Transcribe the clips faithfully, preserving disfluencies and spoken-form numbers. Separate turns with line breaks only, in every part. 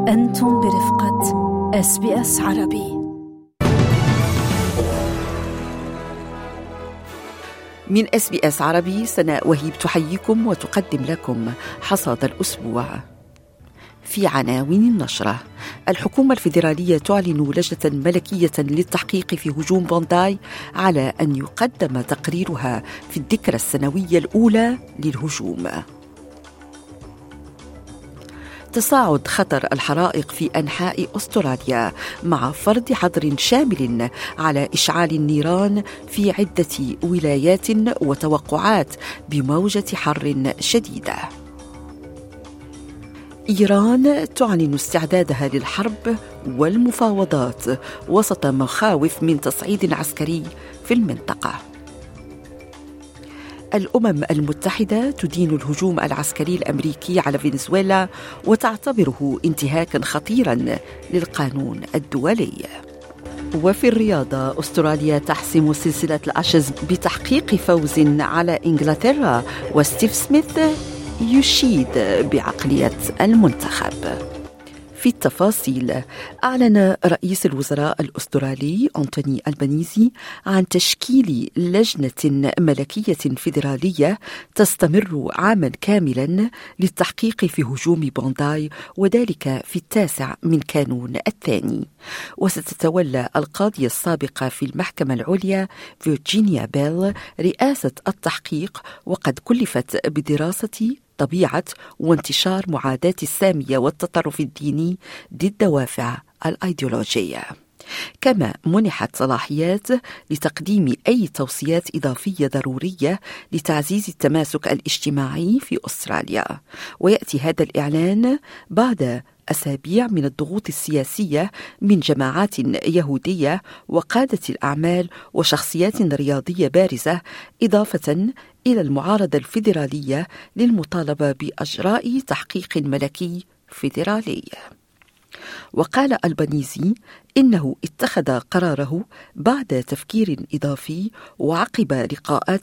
أنتم برفقة إس بي إس عربي.
من إس بي إس عربي سناء وهيب تحييكم وتقدم لكم حصاد الأسبوع. في عناوين النشرة: الحكومة الفيدرالية تعلن لجنة ملكية للتحقيق في هجوم بونداي على أن يقدم تقريرها في الذكرى السنوية الأولى للهجوم. تصاعد خطر الحرائق في أنحاء أستراليا مع فرض حظر شامل على إشعال النيران في عدة ولايات وتوقعات بموجة حر شديدة. إيران تعلن استعدادها للحرب والمفاوضات وسط مخاوف من تصعيد عسكري في المنطقة. الأمم المتحدة تدين الهجوم العسكري الأمريكي على فنزويلا وتعتبره انتهاكاً خطيراً للقانون الدولي. وفي الرياضة، أستراليا تحسم سلسلة الأشز بتحقيق فوز على إنجلترا، وستيف سميث يشيد بعقلية المنتخب. في التفاصيل، أعلن رئيس الوزراء الأسترالي أنتوني ألبانيزي عن تشكيل لجنة ملكية فيدرالية تستمر عاما كاملا للتحقيق في هجوم بونداي، وذلك في التاسع من كانون الثاني. وستتولى القاضية السابقة في المحكمة العليا فيرجينيا بيل رئاسة التحقيق، وقد كلفت بدراسة طبيعة وانتشار معاداة السامية والتطرف الديني ضد الدوافع الأيديولوجية. كما منحت صلاحيات لتقديم أي توصيات إضافية ضرورية لتعزيز التماسك الاجتماعي في أستراليا. ويأتي هذا الإعلان بعد أسابيع من الضغوط السياسية من جماعات يهودية وقادة الأعمال وشخصيات رياضية بارزة، إضافة إلى المعارضة الفيدرالية للمطالبة بإجراء تحقيق ملكي فيدرالي. وقال ألبانيزي إنه اتخذ قراره بعد تفكير إضافي وعقب لقاءات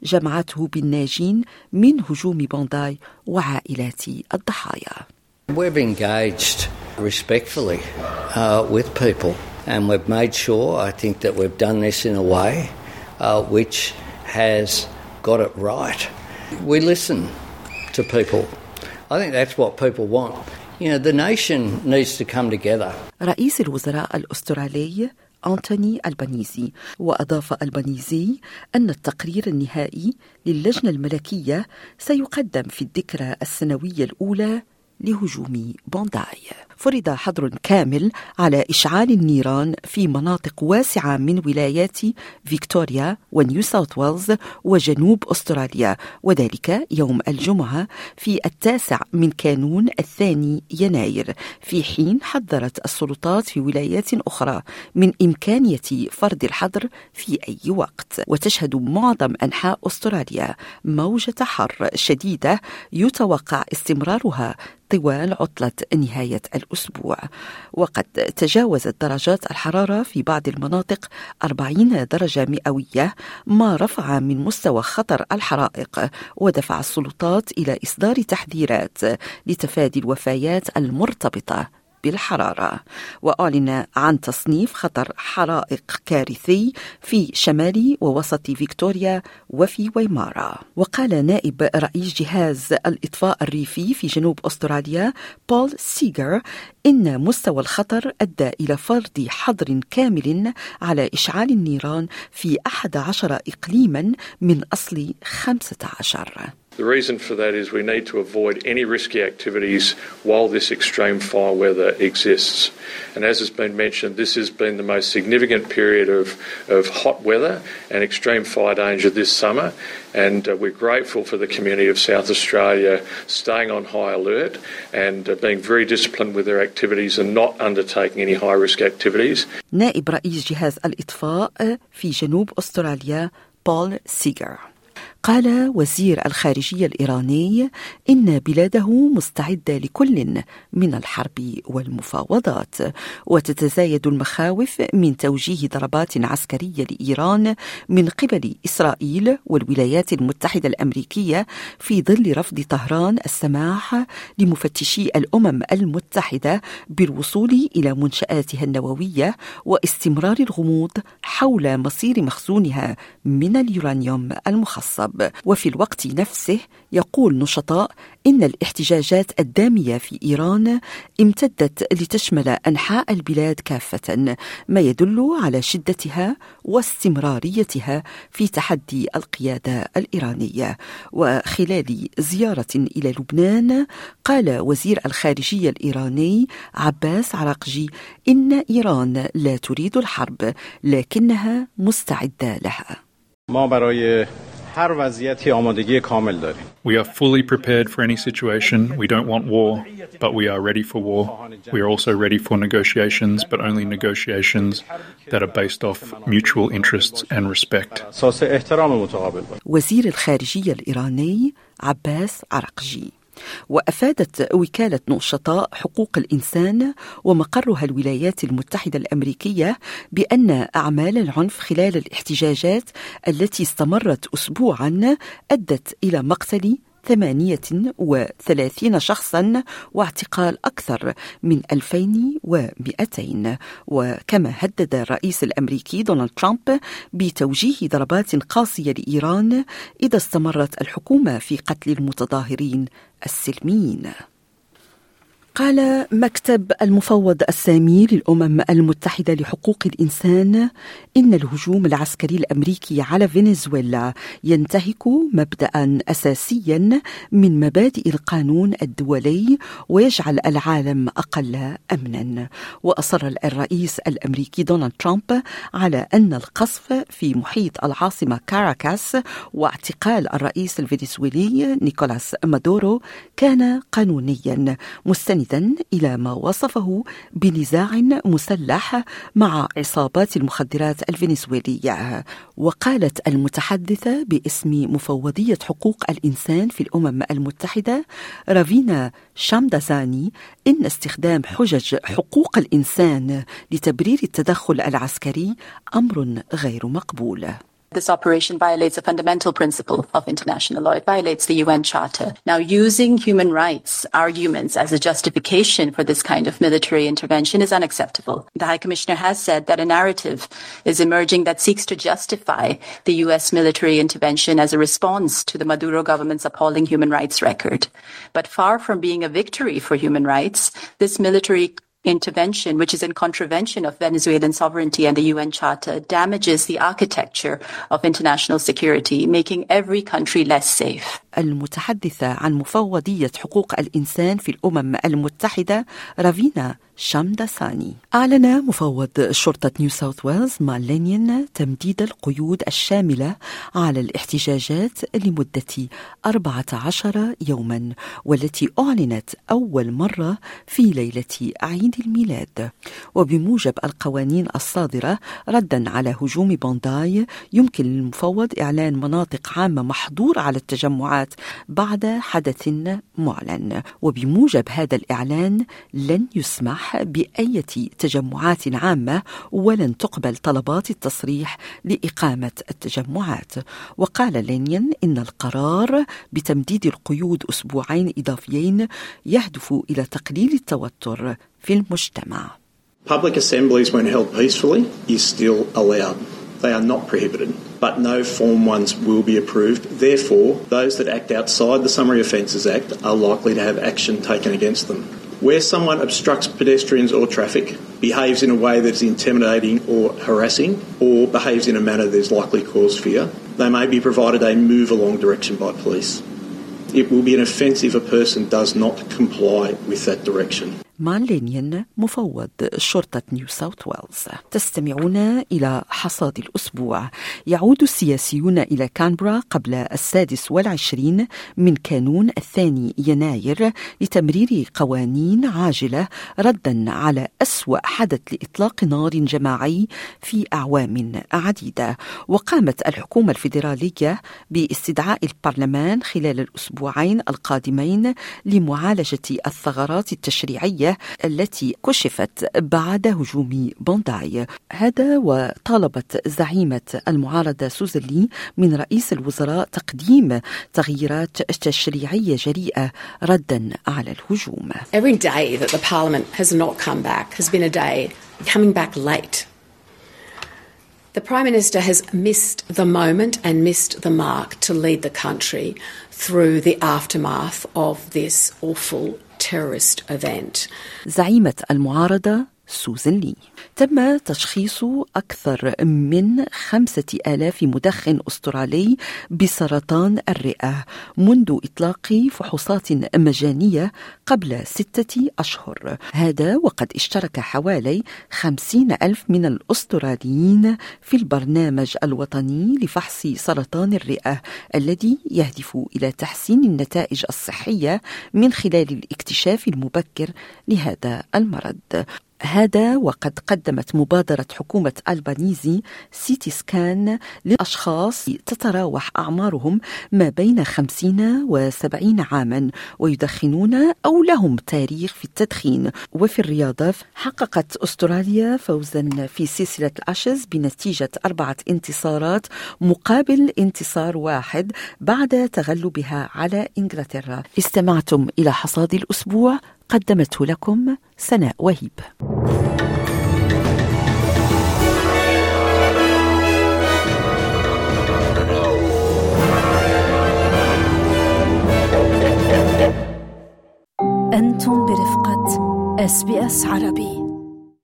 جمعته بالناجين من هجوم بونداي وعائلات الضحايا.
We've engaged respectfully uh, with people, and we've made sure, I think, that we've done this in a way uh, which has got it right. We listen to people. I think that's what people want. You know, the nation needs to come together.
رئيس الوزراء الأسترالي أنتوني ألبانيزي. وأضاف ألبانيزي أن التقرير النهائي للجنة الملكية سيقدم في الذكرى السنوية الأولى لهجوم بونداي. فرض حظر كامل على إشعال النيران في مناطق واسعة من ولايات فيكتوريا ونيو ساوث ويلز وجنوب أستراليا، وذلك يوم الجمعة في التاسع من كانون الثاني يناير، في حين حذرت السلطات في ولايات أخرى من إمكانية فرض الحظر في أي وقت. وتشهد معظم أنحاء أستراليا موجة حر شديدة يتوقع استمرارها طوال عطلة نهاية الأسبوع، وقد تجاوزت درجات الحرارة في بعض المناطق أربعين درجة مئوية، ما رفع من مستوى خطر الحرائق ودفع السلطات إلى إصدار تحذيرات لتفادي الوفيات المرتبطة بالحرارة. وأعلن عن تصنيف خطر حرائق كارثي في شمال ووسط فيكتوريا وفي ويمارا. وقال نائب رئيس جهاز الإطفاء الريفي في جنوب أستراليا بول سيغر إن مستوى الخطر أدى إلى فرض حظر كامل على إشعال النيران في أحد عشر إقليما من أصل خمسة عشر.
The reason for that is we need to avoid any risky activities while this extreme fire weather exists. And as has been mentioned, this has been the most significant period of, of hot weather and extreme fire danger this summer. And uh, we're grateful for the community of South Australia staying on high alert and uh, being very disciplined with their activities and not undertaking any high-risk activities.
نائب رئيس جهاز الإطفاء في جنوب أستراليا بول سيغر. قال وزير الخارجية الإيراني إن بلاده مستعدة لكل من الحرب والمفاوضات، وتتزايد المخاوف من توجيه ضربات عسكرية لإيران من قبل إسرائيل والولايات المتحدة الأمريكية في ظل رفض طهران السماح لمفتشي الأمم المتحدة بالوصول إلى منشآتها النووية واستمرار الغموض حول مصير مخزونها من اليورانيوم المخصب. وفي الوقت نفسه يقول نشطاء إن الاحتجاجات الدامية في إيران امتدت لتشمل أنحاء البلاد كافة، ما يدل على شدتها واستمراريتها في تحدي القيادة الإيرانية. وخلال زيارة إلى لبنان قال وزير الخارجية الإيراني عباس عراقجي إن إيران لا تريد الحرب لكنها مستعدة لها.
ما برای هر وضعیتی آمادگی کامل داریم.
We are fully prepared for any situation. We don't want war, but we are ready for war. We are also ready for negotiations, but only negotiations that are based off mutual interests and respect.
اساس احترام متقابل.
وزير الخارجية الإيراني عباس عراقجي. وأفادت وكالة نشطاء حقوق الإنسان ومقرها الولايات المتحدة الأمريكية بأن أعمال العنف خلال الاحتجاجات التي استمرت أسبوعاً أدت إلى مقتل ثمانية وثلاثين شخصاً واعتقال أكثر من ألفين ومئتين. وكما هدد الرئيس الأمريكي دونالد ترامب بتوجيه ضربات قاسية لإيران إذا استمرت الحكومة في قتل المتظاهرين السلميين. قال مكتب المفوض السامي للأمم المتحدة لحقوق الإنسان إن الهجوم العسكري الأمريكي على فنزويلا ينتهك مبدأ أساسيا من مبادئ القانون الدولي ويجعل العالم أقل أمنا. وأصر الرئيس الأمريكي دونالد ترامب على أن القصف في محيط العاصمة كاراكاس واعتقال الرئيس الفنزويلي نيكولاس مادورو كان قانونيا، مستند إلى ما وصفه بنزاع مسلح مع عصابات المخدرات الفنزويلية. وقالت المتحدثة باسم مفوضية حقوق الإنسان في الأمم المتحدة رافينا شامدازاني إن استخدام حجج حقوق الإنسان لتبرير التدخل العسكري أمر غير مقبول.
This operation violates a fundamental principle of international law. It violates the U N Charter. Now, using human rights arguments as a justification for this kind of military intervention is unacceptable. The High Commissioner has said that a narrative is emerging that seeks to justify the U S military intervention as a response to the Maduro government's appalling human rights record. But far from being a victory for human rights, this military intervention, which is in contravention of Venezuelan sovereignty and the U N Charter, damages the architecture of international security, making every country less safe.
المتحدثة عن مفوضية حقوق الإنسان في الأمم المتحدة رافينا شامداساني. أعلن مفوض شرطة نيو ساوث ويلز مالينيان تمديد القيود الشاملة على الاحتجاجات لمدة أربعة عشر يوما، والتي أعلنت أول مرة في ليلة عيد الميلاد. وبموجب القوانين الصادرة ردا على هجوم بونداي، يمكن للمفوض إعلان مناطق عامة محظور على التجمعات بعد حدث معلن. وبموجب هذا الإعلان لن يسمح بأي تجمعات عامة ولن تقبل طلبات التصريح لإقامة التجمعات. وقال لينيان إن القرار بتمديد القيود أسبوعين إضافيين يهدف إلى تقليل التوتر في المجتمع.
Public assemblies when held peacefully is still allowed. They are not prohibited, but no Form ones will be approved. Therefore, those that act outside the Summary Offences Act are likely to have action taken against them. Where someone obstructs pedestrians or traffic, behaves in a way that is intimidating or harassing, or behaves in a manner that is likely to cause fear, they may be provided a move-along direction by police. It will be an offence if a person does not comply with that direction.
مان لينيان مفوض شرطة نيو ساوث ويلز. تستمعون إلى حصاد الأسبوع. يعود السياسيون إلى كانبرا قبل السادس والعشرين من كانون الثاني يناير لتمرير قوانين عاجلة ردا على أسوأ حدث لإطلاق نار جماعي في أعوام عديدة. وقامت الحكومة الفيدرالية باستدعاء البرلمان خلال الأسبوعين القادمين لمعالجة الثغرات التشريعية التي كشفت بعد هجوم بونداي. هذا وطالبت زعيمة المعارضة سوزان لي من رئيس الوزراء تقديم تغييرات تشريعية جريئة ردا على الهجوم.
Every day that the Parliament has not come back has been a day coming back late. The Prime Minister has missed the moment and missed the mark to lead the country through the aftermath of this awful terrorist event.
زعيمة المعارضة سوزان لي. تم تشخيص أكثر من خمسة آلاف مدخن أسترالي بسرطان الرئة منذ إطلاق فحوصات مجانية قبل ستة أشهر. هذا وقد اشترك حوالي خمسين ألف من الأستراليين في البرنامج الوطني لفحص سرطان الرئة الذي يهدف إلى تحسين النتائج الصحية من خلال الاكتشاف المبكر لهذا المرض. هذا وقد قدمت مبادرة حكومة ألبانيزي سيتي سكان لأشخاص تتراوح أعمارهم ما بين خمسين وسبعين عاما ويدخنون أو لهم تاريخ في التدخين. وفي الرياضة حققت أستراليا فوزا في سلسلة الأشز بنتيجة أربعة انتصارات مقابل انتصار واحد بعد تغلبها على إنجلترا. استمعتم إلى حصاد الأسبوع، قدمته لكم سناء وهيب.
أنتم برفقة إس بي إس عربي.